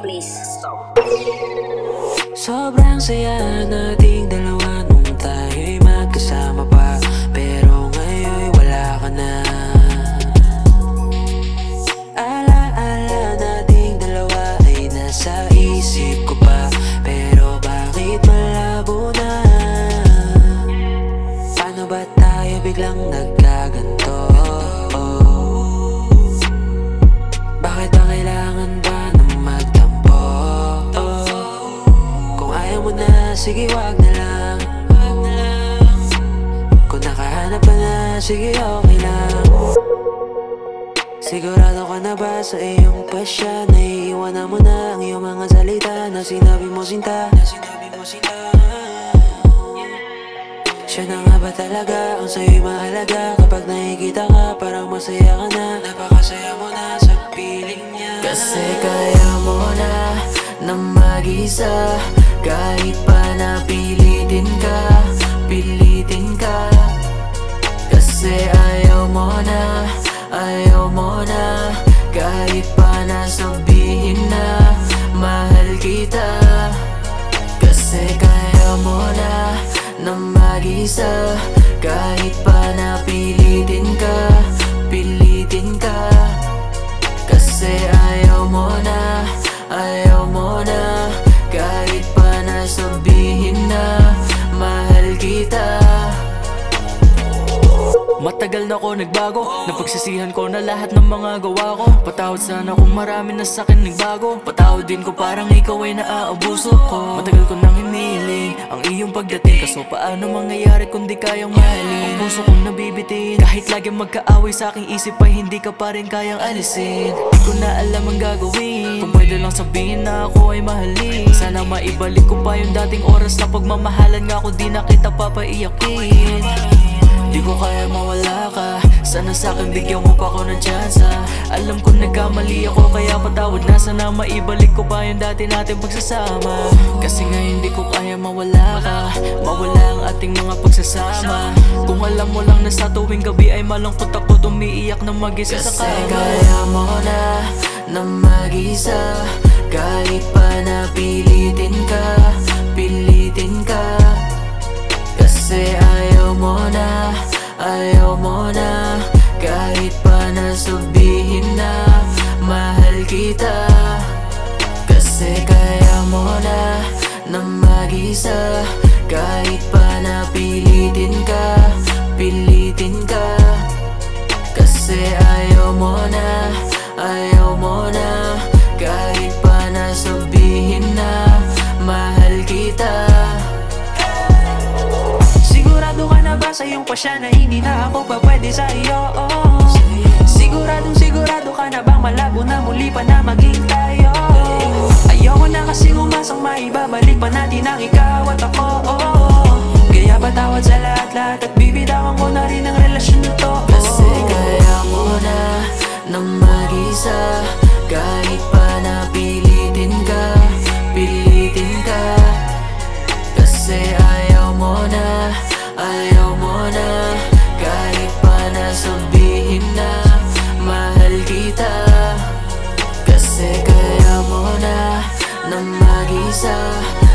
please stop. Sobrang saya nating dalawa nung tayo'y magkasama pa, pero ngayon'y wala ka na. Alaala nating dalawa ay nasa isip ko pa, pero bakit malabo na? Paano ba tayo biglang nagkaganto? Bakit ba kailangan ba nang magtampo? Kung ayaw mo na, sige wag na lang. Kung nakahanap ka na, sige okay lang. Sigurado ka na ba sa iyong pasya? Naiiwanan mo na ang iyong mga salita na sinabi mo sinta. Siya na nga ba talaga ang sa'yo'y mahalaga? Kapag nakikita ka, parang masaya ka na. Napakasaya mo na sa piling niya. Kasi kaya mo na mag-isa, kahit pa napilitin ka, pilitin ka. Kasi ayaw mo na, kahit pa nasabihin na mahal kita. Kasi kaya mo na mag-isa, kahit pa napilitin ka, pilitin ka. Kasi ayaw mo na, kahit pa nasabihin na mahal kita. Matagal na ako nagbago, napagsisihan ko na lahat ng mga gawa ko. Patawad sana kung marami na sa'kin nagbago. Patawad din ko parang ikaw ay naaabuso ko. Matagal ko nang hiniling ang iyong pagdating, kaso paano mangyayari kung di kayang mahalin? Ang puso kong nabibitin, kahit lagi magkaaway sa aking isip ay hindi ka pa rin kayang alisin. Di ko na alam ang gagawin, kung pwede lang sabihin na ako ay mahalin. Sana maibalik ko pa yung dating oras na pagmamahalan nga ako, di na kita papaiyakin. Di ko kaya mawala ka, sana sa'kin bigyan mo pa ko ng tsansa. Alam ko nagkamali ako kaya patawad na, sana maibalik ko pa yung dati natin pagsasama. Kasi ngayon di ko kaya mawala ka, mawala ang ating mga pagsasama. Kung alam mo lang na sa tuwing gabi ay malungkot ako, umiiyak na mag-isa sa kama. Kasi kaya mo na mag-isa, kahit pa napilitin ka, pilitin ka. Kasi ayaw mo na, kahit pa nasabihin na mahal kita. Kasi kaya mo na mag-isa, kahit pa napilitin ka, pilitin ka. Kasi ayaw mo na, kahit pa nasabihin na mahal kita. Sigurado ka na ba sa iyong pasya na hindi na ako pa pwede sa iyo? Sigurado ka na bang malabo na muli pa na maging tayo? Ayoko na kasing umasang maibabalik pa natin ang ikaw at ako. Kaya patawad sa lahat at bibitawan ko na rin ang relasyon na to. Kasi kaya mo na mag-isa, kahit pa napilitin ka, pilitin ka. Kasi ayaw mo na, kahit pa nasabihin na mahal kita. Kasi kaya mo na mag-isa,